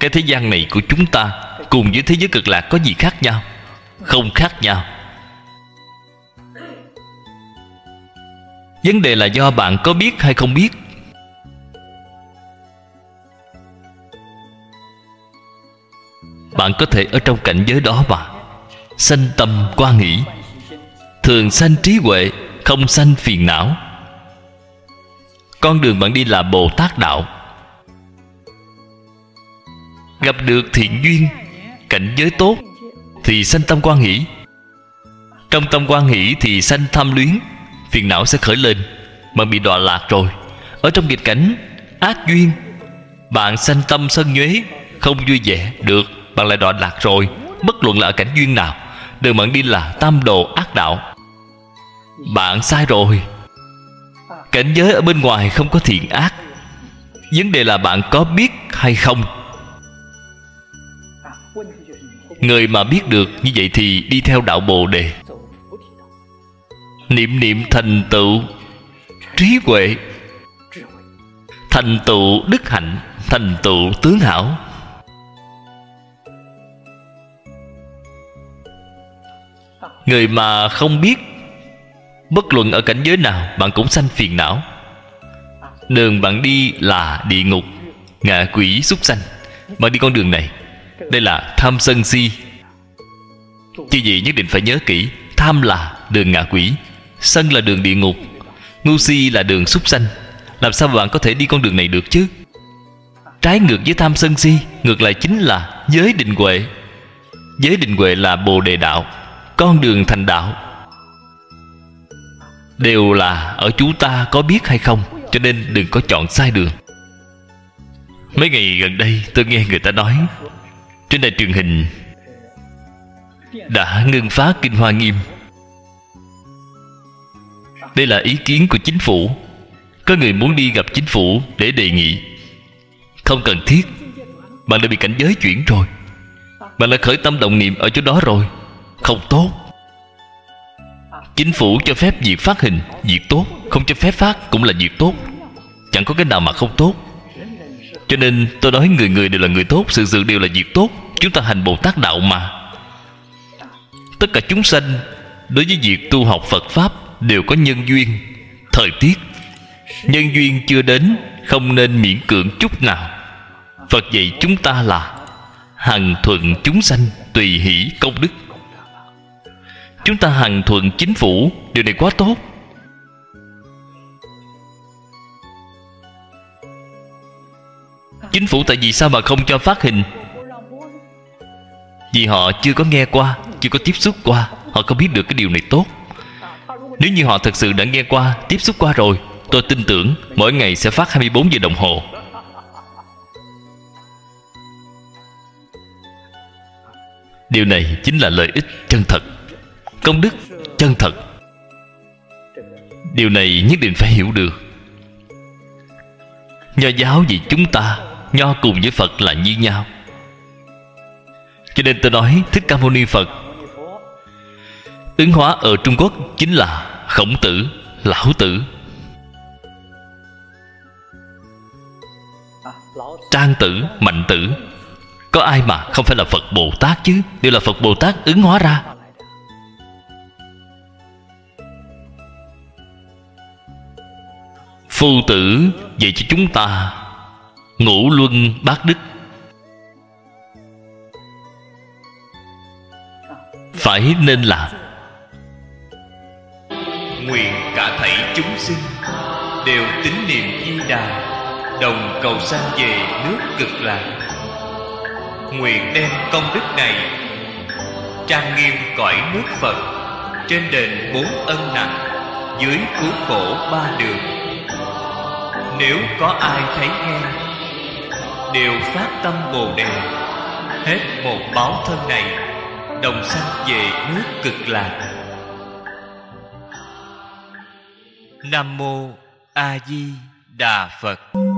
Cái thế gian này của chúng ta cùng với thế giới cực lạc có gì khác nhau? Không khác nhau. Vấn đề là do bạn có biết hay không biết. Bạn có thể ở trong cảnh giới đó mà sanh tâm quan hỷ, thường sanh trí huệ, không sanh phiền não. Con đường bạn đi là Bồ Tát đạo. Gặp được thiện duyên, cảnh giới tốt thì sanh tâm quan hỷ. Trong tâm quan hỷ thì sanh tham luyến, phiền não sẽ khởi lên. Bạn bị đọa lạc rồi. Ở trong nghịch cảnh ác duyên, bạn sanh tâm sân nhuế, không vui vẻ được, bạn lại đọa lạc rồi. Bất luận là ở cảnh duyên nào, đường bạn đi là tam đồ ác đạo. Bạn sai rồi. Cảnh giới ở bên ngoài không có thiện ác. Vấn đề là bạn có biết hay không. Người mà biết được như vậy thì đi theo đạo Bồ Đề. Niệm niệm thành tựu trí huệ, thành tựu đức hạnh, thành tựu tướng hảo. Người mà không biết, bất luận ở cảnh giới nào bạn cũng sanh phiền não. Đường bạn đi là địa ngục, ngạ quỷ, súc sanh. Bạn đi con đường này, đây là tham sân si. Chứ gì nhất định phải nhớ kỹ. Tham là đường ngạ quỷ, sân là đường địa ngục, ngu si là đường súc sanh. Làm sao mà bạn có thể đi con đường này được chứ? Trái ngược với tham sân si, ngược lại chính là giới định huệ. Giới định huệ là Bồ Đề đạo, con đường thành đạo. Đều là ở chúng ta có biết hay không. Cho nên đừng có chọn sai đường. Mấy ngày gần đây tôi nghe người ta nói trên đài truyền hình đã ngưng phát Kinh Hoa Nghiêm. Đây là ý kiến của chính phủ. Có người muốn đi gặp chính phủ để đề nghị. Không cần thiết. Bạn đã bị cảnh giới chuyển rồi. Bạn đã khởi tâm động niệm ở chỗ đó rồi. Không tốt. Chính phủ cho phép việc phát hình, việc tốt. Không cho phép phát cũng là việc tốt. Chẳng có cái nào mà không tốt. Cho nên tôi nói người người đều là người tốt, sự sự đều là việc tốt. Chúng ta hành Bồ Tát đạo mà. Tất cả chúng sanh đối với việc tu học Phật Pháp đều có nhân duyên, thời tiết. Nhân duyên chưa đến, không nên miễn cưỡng chút nào. Phật dạy chúng ta là hằng thuận chúng sanh, tùy hỷ công đức. Chúng ta hằng thuận chính phủ, điều này quá tốt. Chính phủ tại vì sao mà không cho phát hình? Vì họ chưa có nghe qua, chưa có tiếp xúc qua. Họ không biết được cái điều này tốt. Nếu như họ thật sự đã nghe qua, tiếp xúc qua rồi, tôi tin tưởng mỗi ngày sẽ phát 24 giờ đồng hồ. Điều này chính là lợi ích chân thật, công đức chân thật. Điều này nhất định phải hiểu được. Nho giáo vì chúng ta, nho cùng với Phật là như nhau. Cho nên tôi nói Thích Ca Mâu Ni Phật ứng hóa ở Trung Quốc chính là Khổng Tử, Lão Tử, Trang Tử, Mạnh Tử. Có ai mà không phải là Phật Bồ Tát chứ? Đều là Phật Bồ Tát ứng hóa ra. Phu Tử dạy cho chúng ta ngũ luân bát đức. Phải nên làm. Nguyện cả thảy chúng sinh đều tín niệm Di Đà, đồng cầu sanh về nước Cực Lạc. Nguyện đem công đức này trang nghiêm cõi nước Phật, trên đền 4 ân nặng, dưới cứu khổ 3 đường. Nếu có ai thấy nghe, đều phát tâm Bồ Đề, hết một báo thân này, đồng sanh về nước Cực Lạc. Nam mô A Di Đà Phật.